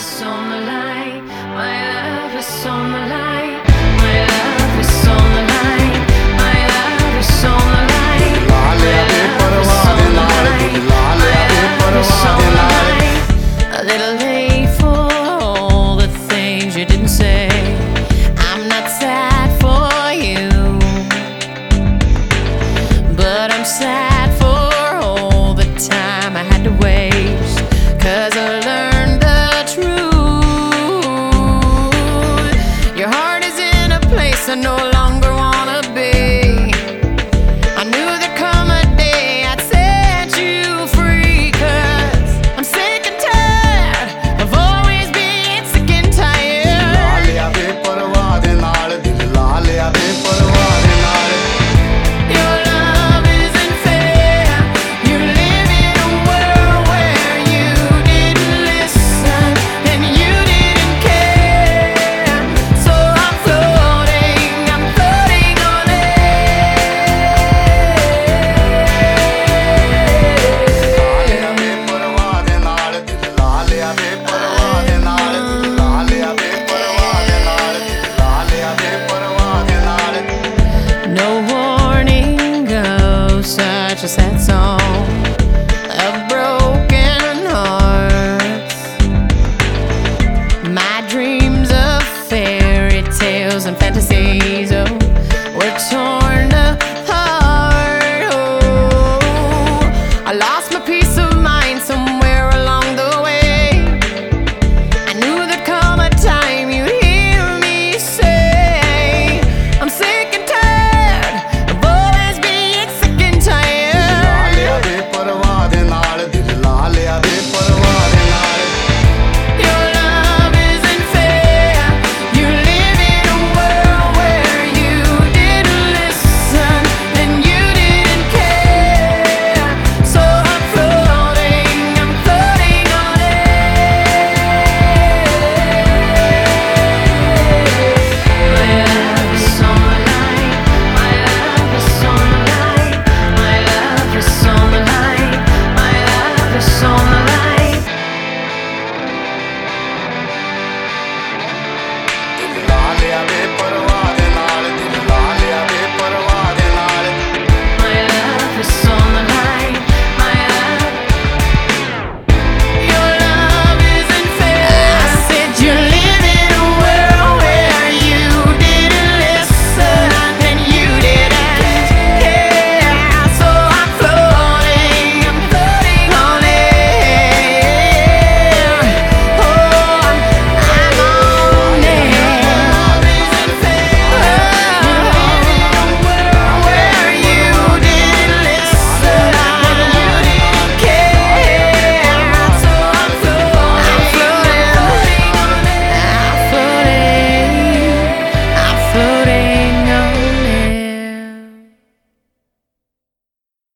is on the line. My love is on the line. My love is on the line. My love is on the line. My love is on the line. My love is on the line. A little late for all the things you didn't say. I'm not sad for you, but I'm sad for all the time I had to waste. 'Cause I learned the truth. Your heart is in a place I no longer wanna be. I knew there'd come a day I'd set you free. 'Cause I'm sick and tired of always being sick and tired. ला लिया बेपरवाह दे नाल दिल, ला लिया बेपरवाह दे नाल. Your love isn't fair. You live in a world where you didn't listen and you didn't care. So I'm floating on air. ला लिया बेपरवाह दे नाल दिल, ला लिया बेपरवाह दे नाल दिल, ला लिया बेपरवाह दे नाल दिल, ला लिया बेपरवाह दे नाल. No warning goes, such a sad song.